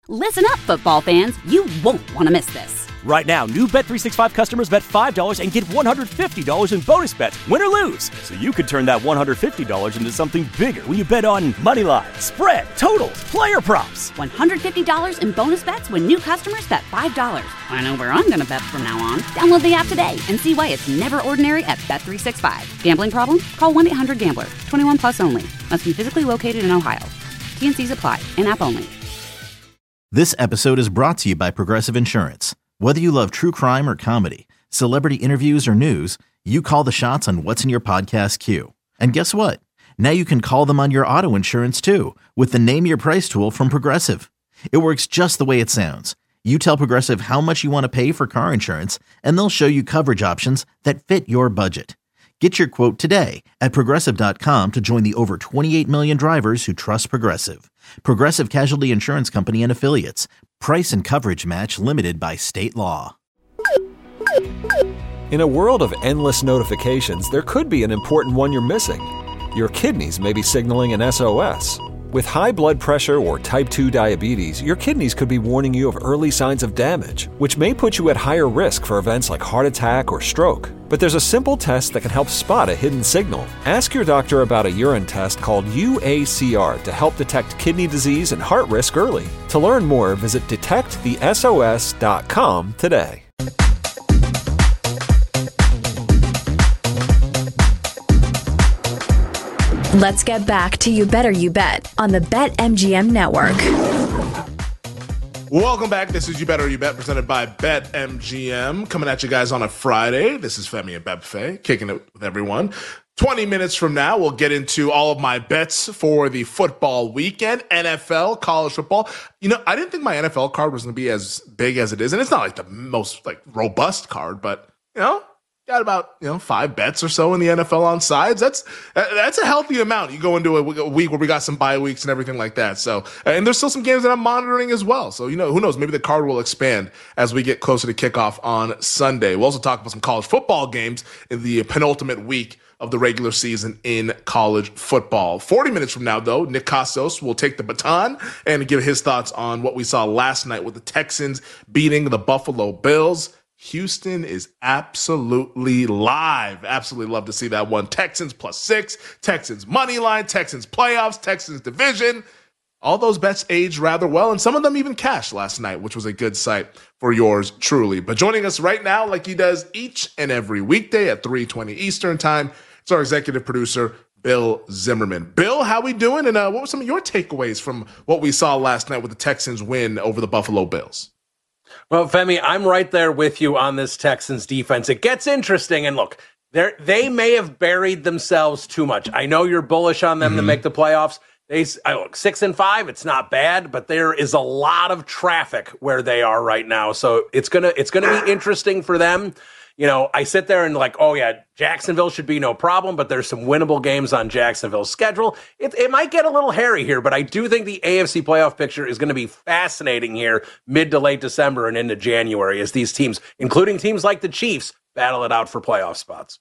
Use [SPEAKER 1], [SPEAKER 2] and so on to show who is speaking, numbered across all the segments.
[SPEAKER 1] Listen up, football fans. You won't want to miss this.
[SPEAKER 2] Right now, new Bet365 customers bet $5 and get $150 in bonus bets, win or lose. So you could turn that $150 into something bigger when you bet on moneyline, spread, totals, player props.
[SPEAKER 1] $150 in bonus bets when new customers bet $5. I know where I'm going to bet from now on. Download the app today and see why it's never ordinary at Bet365. Gambling problem? Call 1-800-GAMBLER. 21 plus only. Must be physically located in Ohio. T&Cs apply. In-app only.
[SPEAKER 3] This episode is brought to you by Progressive Insurance. Whether you love true crime or comedy, celebrity interviews or news, you call the shots on what's in your podcast queue. And guess what? Now you can call them on your auto insurance too with the Name Your Price tool from Progressive. It works just the way it sounds. You tell Progressive how much you want to pay for car insurance, and they'll show you coverage options that fit your budget. Get your quote today at Progressive.com to join the over 28 million drivers who trust Progressive. Progressive Casualty Insurance Company and Affiliates. Price and coverage match limited by state law.
[SPEAKER 4] In a world of endless notifications, there could be an important one you're missing. Your kidneys may be signaling an SOS. With high blood pressure or type 2 diabetes, your kidneys could be warning you of early signs of damage, which may put you at higher risk for events like heart attack or stroke. But there's a simple test that can help spot a hidden signal. Ask your doctor about a urine test called UACR to help detect kidney disease and heart risk early. To learn more, visit detectthesos.com today.
[SPEAKER 5] Let's get back to You Better You Bet on the BetMGM network.
[SPEAKER 6] Welcome back. This is You Better You Bet presented by BetMGM. Coming at you guys on a Friday. This is Femi and Bebfe kicking it with everyone. 20 minutes from now, we'll get into all of my bets for the football weekend, NFL, college football. You know, I didn't think my NFL card was going to be as big as it is. And it's not like the most robust card, but, got about 5 bets or so in the NFL on sides. That's a healthy amount. You go into a week where we got some bye weeks and everything like that. So, and there's still some games that I'm monitoring as well. So who knows? Maybe the card will expand as we get closer to kickoff on Sunday. We'll also talk about some college football games in the penultimate week of the regular season in college football. 40 minutes from now, though, Nick Kostos will take the baton and give his thoughts on what we saw last night with the Texans beating the Buffalo Bills. Houston is absolutely live. Absolutely love to see that one. Texans +6, Texans money line, Texans playoffs, Texans division. All those bets aged rather well, and some of them even cashed last night, which was a good sight for yours truly. But joining us right now, like he does each and every weekday at 3:20 Eastern time, it's our executive producer, Bill Zimmerman. Bill, how we doing? And what were some of your takeaways from what we saw last night with the Texans win over the Buffalo Bills?
[SPEAKER 7] Well, Femi, I'm right there with you on this Texans defense. It gets interesting, and look, they may have buried themselves too much. I know you're bullish on them to make the playoffs. Look, 6-5, it's not bad, but there is a lot of traffic where they are right now. So it's gonna be interesting for them. I sit there and Jacksonville should be no problem, but there's some winnable games on Jacksonville's schedule. It might get a little hairy here, but I do think the AFC playoff picture is going to be fascinating here mid to late December and into January as these teams, including teams like the Chiefs, battle it out for playoff spots.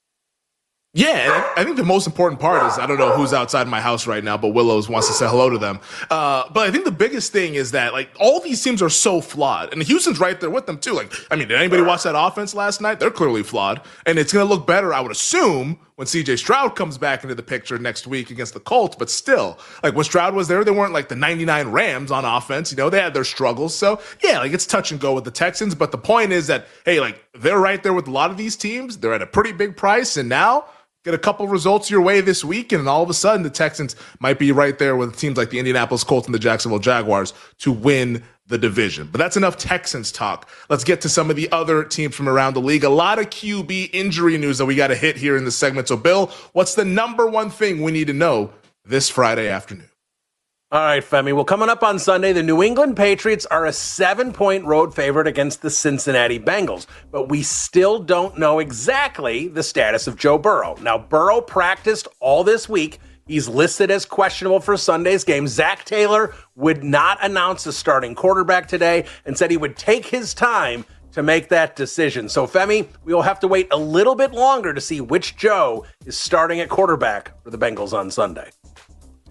[SPEAKER 6] Yeah, and I think the most important part is, I don't know who's outside my house right now, but Willows wants to say hello to them. But I think the biggest thing is that, all these teams are so flawed. And Houston's right there with them, too. Did anybody watch that offense last night? They're clearly flawed. And it's going to look better, I would assume, when C.J. Stroud comes back into the picture next week against the Colts. But still, when Stroud was there, they weren't like the 99 Rams on offense. They had their struggles. So, yeah, it's touch and go with the Texans. But the point is that, hey, they're right there with a lot of these teams. They're at a pretty big price. And now, get a couple results your way this week, and all of a sudden the Texans might be right there with teams like the Indianapolis Colts and the Jacksonville Jaguars to win the division. But that's enough Texans talk. Let's get to some of the other teams from around the league. A lot of QB injury news that we got to hit here in this segment. So, Bill, what's the number one thing we need to know this Friday afternoon?
[SPEAKER 7] All right, Femi. Well, coming up on Sunday, the New England Patriots are a 7-point road favorite against the Cincinnati Bengals, but we still don't know exactly the status of Joe Burrow. Now, Burrow practiced all this week. He's listed as questionable for Sunday's game. Zach Taylor would not announce a starting quarterback today and said he would take his time to make that decision. So, Femi, we will have to wait a little bit longer to see which Joe is starting at quarterback for the Bengals on Sunday.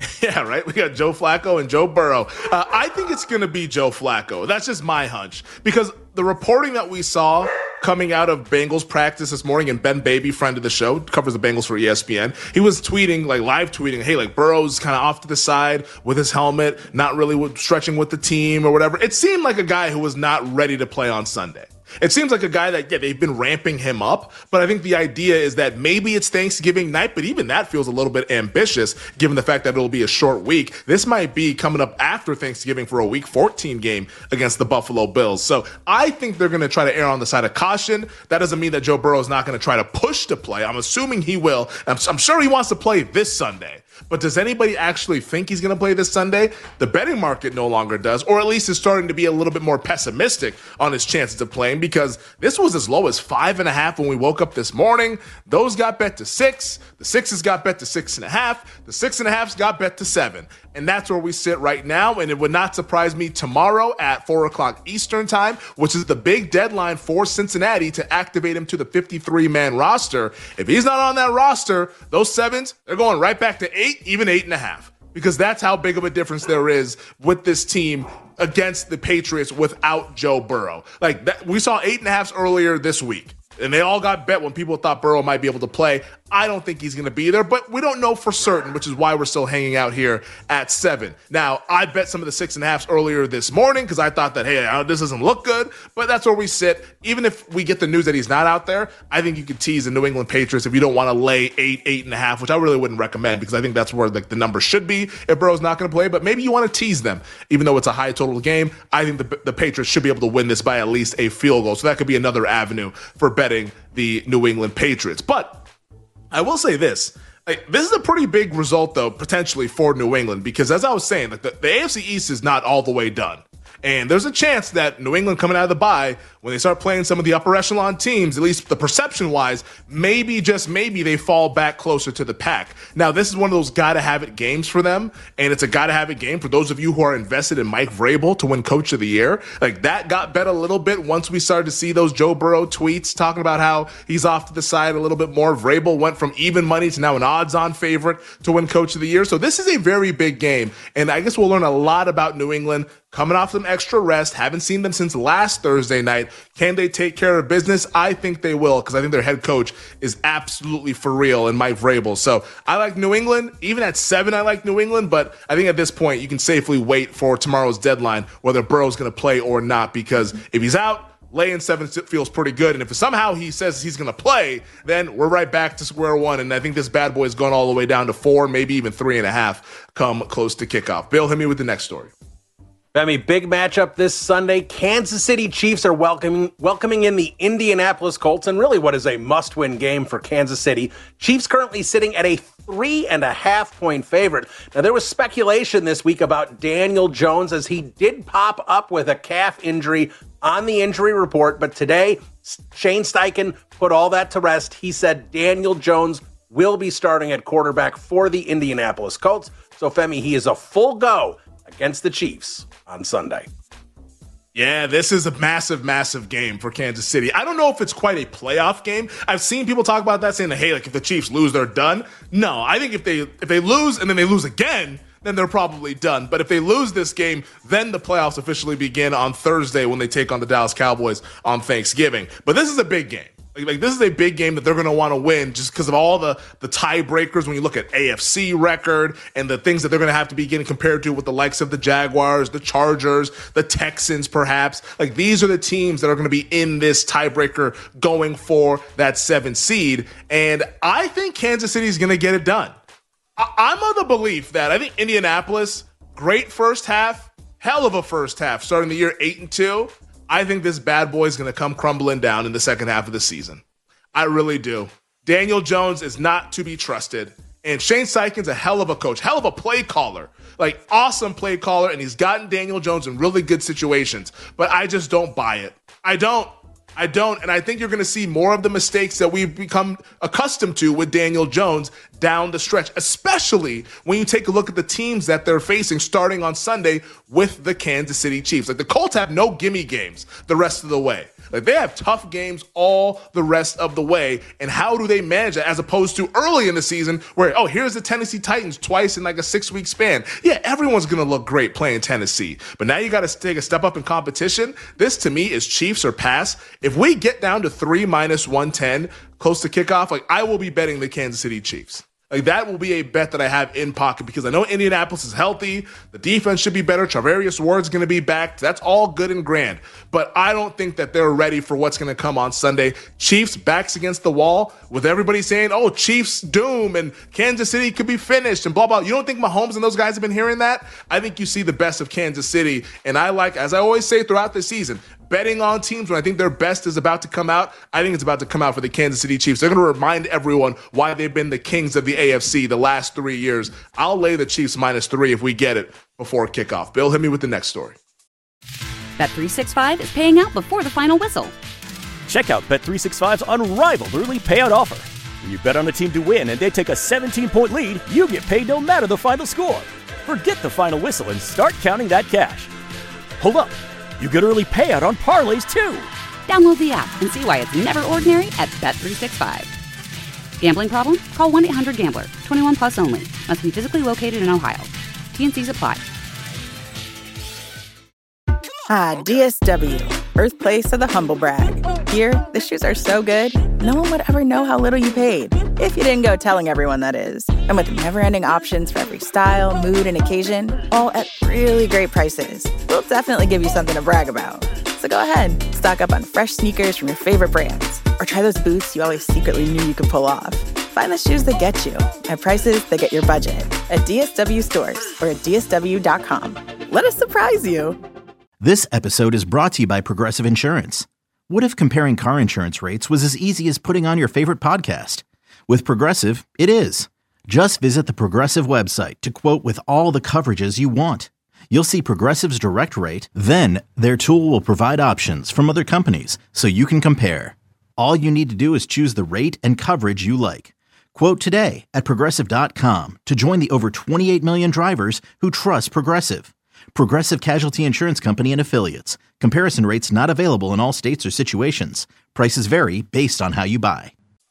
[SPEAKER 6] Yeah, right? We got Joe Flacco and Joe Burrow. I think it's going to be Joe Flacco. That's just my hunch. Because the reporting that we saw coming out of Bengals practice this morning, and Ben Baby, friend of the show, covers the Bengals for ESPN, he was tweeting, live tweeting, hey, Burrow's kind of off to the side with his helmet, not really stretching with the team or whatever. It seemed like a guy who was not ready to play on Sunday. It seems like a guy that, they've been ramping him up, but I think the idea is that maybe it's Thanksgiving night, but even that feels a little bit ambitious given the fact that it'll be a short week. This might be coming up after Thanksgiving for a Week 14 game against the Buffalo Bills. So I think they're going to try to err on the side of caution. That doesn't mean that Joe Burrow is not going to try to push to play. I'm assuming he will. I'm sure he wants to play this Sunday. But does anybody actually think he's going to play this Sunday? The betting market no longer does, or at least is starting to be a little bit more pessimistic on his chances of playing, because this was as low as 5.5 when we woke up this morning. Those got bet to 6. The 6s got bet to 6.5. The 6.5s got bet to 7. And that's where we sit right now. And it would not surprise me tomorrow at 4 o'clock Eastern time, which is the big deadline for Cincinnati to activate him to the 53-man roster. If he's not on that roster, those 7s, they're going right back to 8, even 8.5. Because that's how big of a difference there is with this team against the Patriots without Joe Burrow. We saw 8.5s earlier this week. And they all got bet when people thought Burrow might be able to play. I don't think he's going to be there, but we don't know for certain, which is why we're still hanging out here at 7. Now, I bet some of the 6.5s earlier this morning because I thought that, hey, this doesn't look good, but that's where we sit. Even if we get the news that he's not out there, I think you could tease the New England Patriots if you don't want to lay 8, 8.5, which I really wouldn't recommend because I think that's where the number should be if Burrow's not going to play, but maybe you want to tease them. Even though it's a high total game, I think the Patriots should be able to win this by at least a field goal, so that could be another avenue for betting the New England Patriots. But I will say this. This is a pretty big result, though, potentially for New England, because as I was saying, the AFC East is not all the way done. And there's a chance that New England coming out of the bye, when they start playing some of the upper echelon teams, at least the perception-wise, maybe, just maybe, they fall back closer to the pack. Now, this is one of those gotta-have-it games for them, and it's a gotta-have-it game for those of you who are invested in Mike Vrabel to win Coach of the Year. That got bet a little bit once we started to see those Joe Burrow tweets talking about how he's off to the side a little bit more. Vrabel went from even money to now an odds-on favorite to win Coach of the Year. So this is a very big game, and I guess we'll learn a lot about New England coming off some extra rest. Haven't seen them since last Thursday night. Can they take care of business? I think they will, because I think their head coach is absolutely for real in Mike Vrabel. So I like New England. Even at 7, I like New England, but I think at this point you can safely wait for tomorrow's deadline, whether Burrow's going to play or not, because if he's out, laying 7 feels pretty good. And if somehow he says he's going to play, then we're right back to square one. And I think this bad boy is going all the way down to 4, maybe even 3.5 come close to kickoff. Bill, hit me with the next story.
[SPEAKER 7] Femi, big matchup this Sunday. Kansas City Chiefs are welcoming in the Indianapolis Colts, and really what is a must-win game for Kansas City. Chiefs currently sitting at a 3.5-point favorite. Now, there was speculation this week about Daniel Jones, as he did pop up with a calf injury on the injury report, but today, Shane Steichen put all that to rest. He said Daniel Jones will be starting at quarterback for the Indianapolis Colts. So, Femi, he is a full go against the Chiefs on Sunday.
[SPEAKER 6] Yeah, this is a massive, massive game for Kansas City. I don't know if it's quite a playoff game. I've seen people talk about that, saying that, hey, if the Chiefs lose, they're done. No, I think if they lose and then they lose again, then they're probably done. But if they lose this game, then the playoffs officially begin on Thursday when they take on the Dallas Cowboys on Thanksgiving. But this is a big game. This is a big game that they're going to want to win just because of all the tiebreakers when you look at AFC record and the things that they're going to have to be getting compared to with the likes of the Jaguars, the Chargers, the Texans perhaps. These are the teams that are going to be in this tiebreaker going for that 7 seed. And I think Kansas City is going to get it done. I'm of the belief that I think Indianapolis, great first half, hell of a first half, starting the year 8-2. I think this bad boy is going to come crumbling down in the second half of the season. I really do. Daniel Jones is not to be trusted. And Shane Steichen's a hell of a coach, hell of a play caller, awesome play caller. And he's gotten Daniel Jones in really good situations. But I just don't buy it. I don't. And I think you're going to see more of the mistakes that we've become accustomed to with Daniel Jones down the stretch, especially when you take a look at the teams that they're facing starting on Sunday with the Kansas City Chiefs. The Colts have no gimme games the rest of the way. Like, they have tough games all the rest of the way, and how do they manage that as opposed to early in the season where, oh, here's the Tennessee Titans twice in like a 6-week span. Yeah, everyone's going to look great playing Tennessee, but now you got to take a step up in competition. This, to me, is Chiefs or pass. If we get down to 3 minus 110 close to kickoff, like, I will be betting the Kansas City Chiefs. Like, that will be a bet that I have in pocket because I know Indianapolis is healthy. The defense should be better. Charvarius Ward's going to be back. That's all good and grand. But I don't think that they're ready for what's going to come on Sunday. Chiefs backs against the wall with everybody saying, oh, Chiefs doom and Kansas City could be finished and blah, blah. You don't think Mahomes and those guys have been hearing that? I think you see the best of Kansas City. And I like, as I always say throughout the season, betting on teams when I think their best is about to come out. I think it's about to come out for the Kansas City Chiefs. They're going to remind everyone why they've been the kings of the AFC the last 3 years. I'll lay the Chiefs -3 if we get it before kickoff. Bill, hit me with the next story.
[SPEAKER 1] Bet365 is paying out before the final whistle.
[SPEAKER 2] Check out Bet365's unrivaled early payout offer. When you bet on a team to win and they take a 17-point lead, you get paid no matter the final score. Forget the final whistle and start counting that cash. Hold up. You get early payout on parlays, too.
[SPEAKER 1] Download the app and see why it's never ordinary at Bet365. Gambling problem? Call 1-800-GAMBLER. 21 plus only. Must be physically located in Ohio. T&Cs apply.
[SPEAKER 8] DSW, birthplace of the humble brag. Here, the shoes are so good, no one would ever know how little you paid. If you didn't go telling everyone, that is. And with never-ending options for every style, mood, and occasion, all at really great prices, we'll definitely give you something to brag about. So go ahead, stock up on fresh sneakers from your favorite brands, or try those boots you always secretly knew you could pull off. Find the shoes that get you at prices that get your budget at DSW stores or at DSW.com. Let us surprise you.
[SPEAKER 3] This episode is brought to you by Progressive Insurance. What if comparing car insurance rates was as easy as putting on your favorite podcast? With Progressive, it is. Just visit the Progressive website to quote with all the coverages you want. You'll see Progressive's direct rate, then their tool will provide options from other companies so you can compare. All you need to do is choose the rate and coverage you like. Quote today at Progressive.com to join the over 28 million drivers who trust Progressive. Progressive Casualty Insurance Company and Affiliates. Comparison rates not available in all states or situations. Prices vary based on how you buy.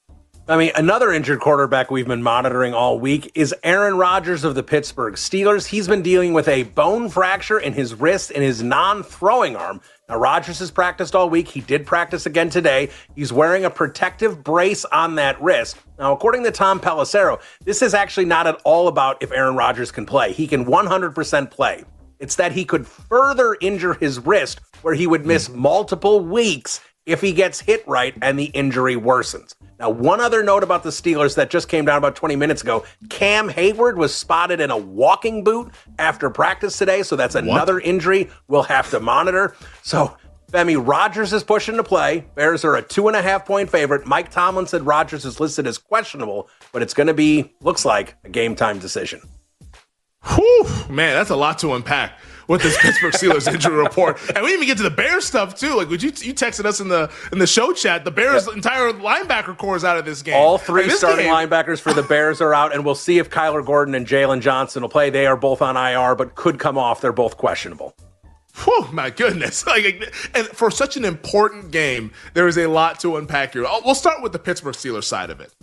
[SPEAKER 7] I mean, another injured quarterback we've been monitoring all week is Aaron Rodgers of the Pittsburgh Steelers. He's been dealing with a bone fracture in his wrist and his non-throwing arm. Now, Rodgers has practiced all week. He did practice again today. He's wearing a protective brace on that wrist. Now, according to Tom Pelissero, this is actually not at all about if Aaron Rodgers can play. He can 100% play. It's that he could further injure his wrist where he would miss multiple weeks if he gets hit right and the injury worsens. Now, one other note about the Steelers that just came down about 20 minutes ago, Cam Hayward was spotted in a walking boot after practice today, so that's another injury we'll have to monitor. So, Femi, Rodgers is pushing to play. Bears are a 2.5-point favorite. Mike Tomlin said Rodgers is listed as questionable, but it's going to be, looks like, a game-time decision.
[SPEAKER 6] Whew, man, that's a lot to unpack with this Pittsburgh Steelers injury report. And we didn't even get to the Bears stuff, too. Like, you texted us in the show chat, the Bears' entire linebacker core is out of this game.
[SPEAKER 7] All three starting linebackers for the Bears are out, and we'll see if Kyler Gordon and Jalen Johnson will play. They are both on IR, but could come off. They're both questionable.
[SPEAKER 6] Whew, my goodness. And for such an important game, there is a lot to unpack here. We'll start with the Pittsburgh Steelers side of it.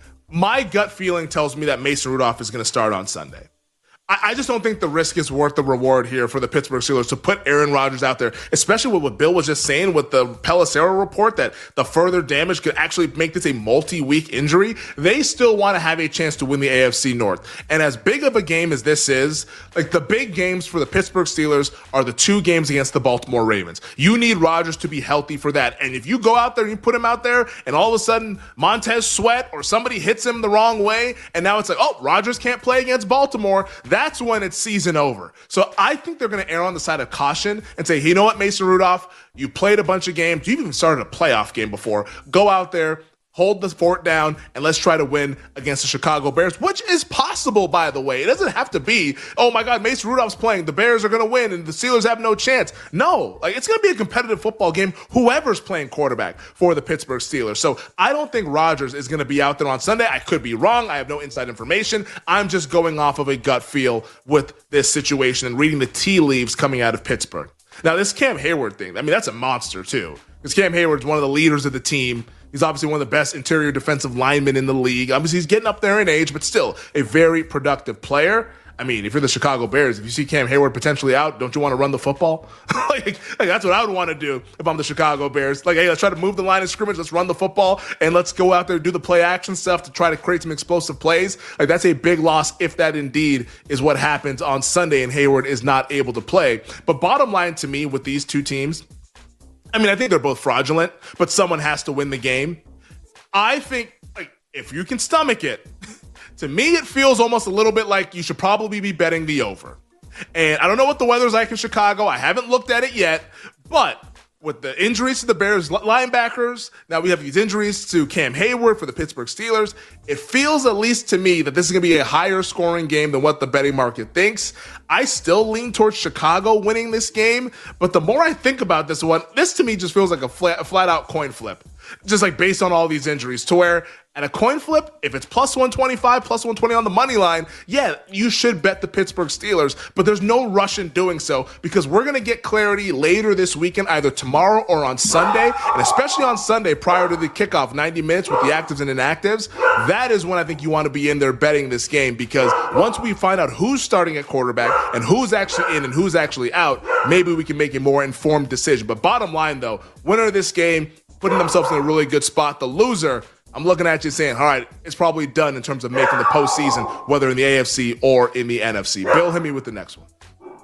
[SPEAKER 6] My gut feeling tells me that Mason Rudolph is going to start on Sunday. I just don't think the risk is worth the reward here for the Pittsburgh Steelers to put Aaron Rodgers out there, especially with what Bill was just saying with the Pelissero report that the further damage could actually make this a multi-week injury. They still want to have a chance to win the AFC North. And as big of a game as this is, like, the big games for the Pittsburgh Steelers are the 2 games against the Baltimore Ravens. You need Rodgers to be healthy for that. And if you go out there and you put him out there and all of a sudden Montez Sweat or somebody hits him the wrong way, and now it's like, oh, Rodgers can't play against Baltimore, that's when it's season over. So I think they're going to err on the side of caution and say, hey, you know what, Mason Rudolph, you played a bunch of games. You've even started a playoff game before. Go out there, hold the fort down, and let's try to win against the Chicago Bears, which is possible, by the way. It doesn't have to be, oh my God, Mason Rudolph's playing, the Bears are going to win, and the Steelers have no chance. No, it's going to be a competitive football game, whoever's playing quarterback for the Pittsburgh Steelers. So I don't think Rodgers is going to be out there on Sunday. I could be wrong. I have no inside information. I'm just going off of a gut feel with this situation and reading the tea leaves coming out of Pittsburgh. Now, this Cam Hayward thing, I mean, that's a monster too. Because Cam Hayward's one of the leaders of the team. He's obviously one of the best interior defensive linemen in the league. Obviously, he's getting up there in age, but still a very productive player. I mean, if you're the Chicago Bears, if you see Cam Hayward potentially out, don't you want to run the football? like that's what I would want to do if I'm the Chicago Bears. Like, hey, let's try to move the line of scrimmage. Let's run the football, and let's go out there and do the play action stuff to try to create some explosive plays. Like, that's a big loss if that indeed is what happens on Sunday and Hayward is not able to play. But bottom line to me with these two teams, I mean, I think they're both fraudulent, but someone has to win the game. I think, like, if you can stomach it, to me, it feels almost a little bit like you should probably be betting the over. And I don't know what the weather's like in Chicago. I haven't looked at it yet. But with the injuries to the Bears linebackers, now we have these injuries to Cam Hayward for the Pittsburgh Steelers. It feels, at least to me, that this is going to be a higher scoring game than what the betting market thinks. I still lean towards Chicago winning this game. But the more I think about this one, this to me just feels like a flat out coin flip. Just like based on all these injuries, to where at a coin flip, if it's plus 125, plus 120 on the money line, yeah, you should bet the Pittsburgh Steelers, but there's no rush in doing so because we're going to get clarity later this weekend, either tomorrow or on Sunday, and especially on Sunday prior to the kickoff, 90 minutes with the actives and inactives. That is when I think you want to be in there betting this game, because once we find out who's starting at quarterback and who's actually in and who's actually out, maybe we can make a more informed decision. But bottom line, though, winner of this game, putting themselves in a really good spot. The loser, I'm looking at you saying, all right, it's probably done in terms of making the postseason, whether in the AFC or in the NFC. Bill, hit me with the next one.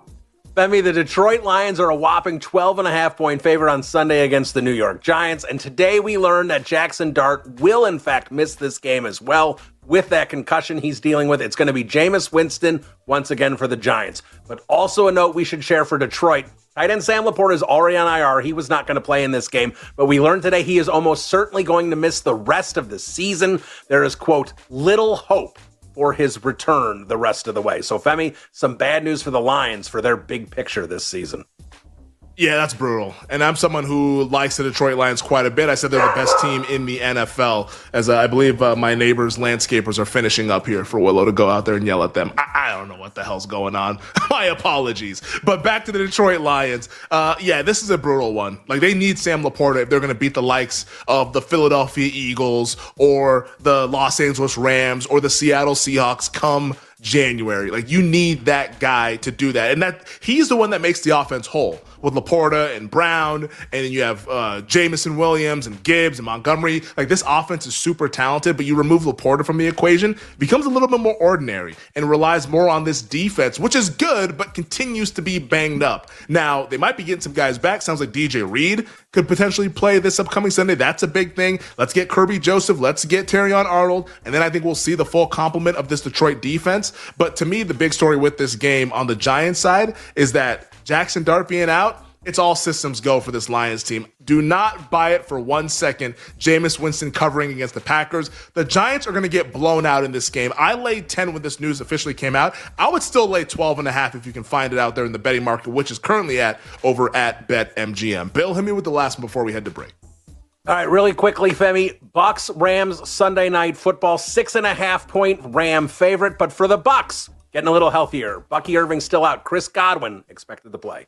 [SPEAKER 7] Femi, the Detroit Lions are a whopping 12.5-point favorite on Sunday against the New York Giants. And today we learned that Jackson Dart will, in fact, miss this game as well. With that concussion he's dealing with, it's going to be Jameis Winston once again for the Giants. But also a note we should share for Detroit. Tight end Sam Laporta is already on IR. He was not going to play in this game, but we learned today he is almost certainly going to miss the rest of the season. There is, quote, little hope for his return the rest of the way. So, Femi, some bad news for the Lions for their big picture this season.
[SPEAKER 6] Yeah, that's brutal. And I'm someone who likes the Detroit Lions quite a bit. I said they're the best team in the NFL, as I believe my neighbors' landscapers are finishing up here for Willow to go out there and yell at them. I don't know what the hell's going on. My apologies. But back to the Detroit Lions. Yeah, this is a brutal one. Like, they need Sam Laporta if they're going to beat the likes of the Philadelphia Eagles or the Los Angeles Rams or the Seattle Seahawks come January. Like, you need that guy to do that. And that he's the one that makes the offense whole with Laporta and Brown. And then you have Jamison Williams and Gibbs and Montgomery. Like, this offense is super talented, but you remove Laporta from the equation, it becomes a little bit more ordinary and relies more on this defense, which is good, but continues to be banged up. Now, they might be getting some guys back. Sounds like DJ Reed could potentially play this upcoming Sunday. That's a big thing. Let's get Kirby Joseph. Let's get Terrion Arnold. And then I think we'll see the full complement of this Detroit defense. But to me, the big story with this game on the Giants side is that Jackson Dart being out, it's all systems go for this Lions team. Do not buy it for 1 second. Jameis Winston covering against the Packers. The Giants are going to get blown out in this game. I laid 10 when this news officially came out. I would still lay 12.5 if you can find it out there in the betting market, which is currently over at BetMGM. Bill, hit me with the last one before we head to break.
[SPEAKER 7] All right, really quickly, Femi. Bucks, Rams, Sunday Night Football, 6.5-point Ram favorite. But for the Bucks, getting a little healthier. Bucky Irving still out. Chris Godwin expected to play.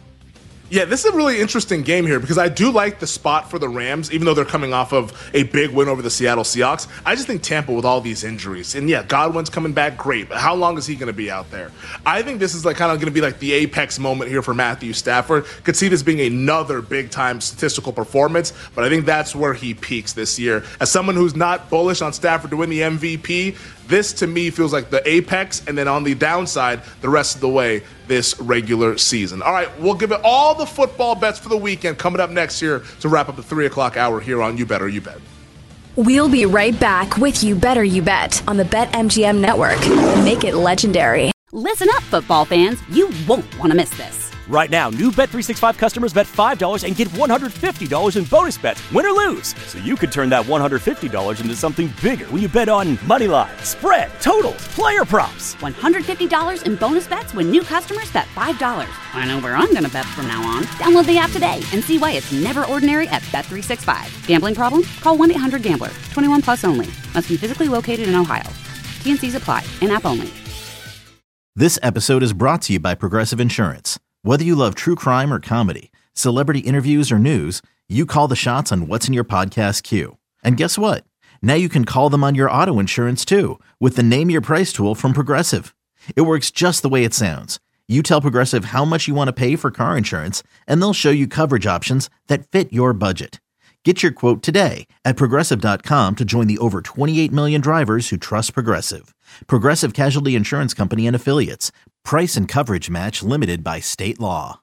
[SPEAKER 6] Yeah, this is a really interesting game here because I do like the spot for the Rams, even though they're coming off of a big win over the Seattle Seahawks. I just think Tampa with all these injuries, and yeah, Godwin's coming back great, but how long is he going to be out there? I think this is like kind of going to be like the apex moment here for Matthew Stafford. Could see this being another big-time statistical performance, but I think that's where he peaks this year. As someone who's not bullish on Stafford to win the MVP, this to me feels like the apex, and then on the downside, the rest of the way this regular season. All right, we'll give it all the football bets for the weekend coming up next year to wrap up the 3 o'clock hour here on You Better You Bet.
[SPEAKER 5] We'll be right back with You Better You Bet on the BetMGM network. Make it legendary.
[SPEAKER 1] Listen up, football fans. You won't want to miss this.
[SPEAKER 2] Right now, new Bet365 customers bet $5 and get $150 in bonus bets, win or lose. So you could turn that $150 into something bigger when you bet on moneyline, spread, totals, player props.
[SPEAKER 1] $150 in bonus bets when new customers bet $5. I know where I'm going to bet from now on. Download the app today and see why it's never ordinary at Bet365. Gambling problem? Call 1-800-GAMBLER. 21 plus only. Must be physically located in Ohio. T&Cs apply. In-app only.
[SPEAKER 3] This episode is brought to you by Progressive Insurance. Whether you love true crime or comedy, celebrity interviews or news, you call the shots on what's in your podcast queue. And guess what? Now you can call them on your auto insurance too with the Name Your Price tool from Progressive. It works just the way it sounds. You tell Progressive how much you want to pay for car insurance, and they'll show you coverage options that fit your budget. Get your quote today at Progressive.com to join the over 28 million drivers who trust Progressive. Progressive Casualty Insurance Company and Affiliates. Price and coverage match limited by state law.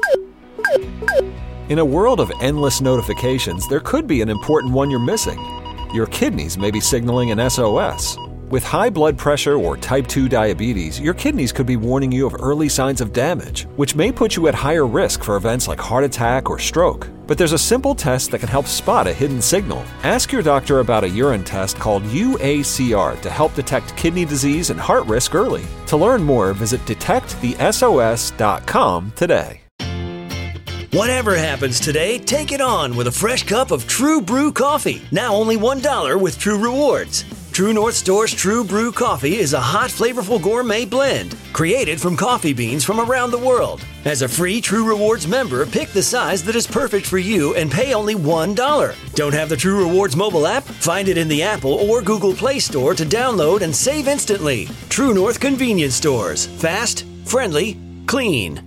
[SPEAKER 4] In a world of endless notifications, there could be an important one you're missing. Your kidneys may be signaling an SOS. With high blood pressure or type 2 diabetes, your kidneys could be warning you of early signs of damage, which may put you at higher risk for events like heart attack or stroke. But there's a simple test that can help spot a hidden signal. Ask your doctor about a urine test called UACR to help detect kidney disease and heart risk early. To learn more, visit detectthesos.com today.
[SPEAKER 9] Whatever happens today, take it on with a fresh cup of True Brew coffee. Now only $1 with True Rewards. True North Store's True Brew coffee is a hot, flavorful gourmet blend created from coffee beans from around the world. As a free True Rewards member, pick the size that is perfect for you and pay only $1. Don't have the True Rewards mobile app? Find it in the Apple or Google Play Store to download and save instantly. True North Convenience Stores. Fast, friendly, clean.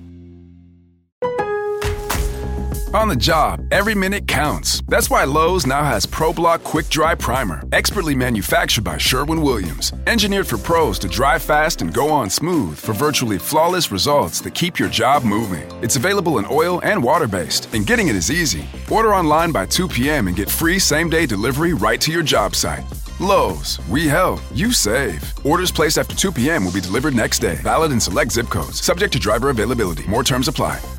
[SPEAKER 10] On the job, every minute counts. That's why Lowe's now has ProBlock Quick Dry Primer, expertly manufactured by Sherwin-Williams. Engineered for pros to dry fast and go on smooth for virtually flawless results that keep your job moving. It's available in oil and water-based, and getting it is easy. Order online by 2 p.m. and get free same-day delivery right to your job site. Lowe's, we help, you save. Orders placed after 2 p.m. will be delivered next day. Valid in select zip codes. Subject to driver availability. More terms apply.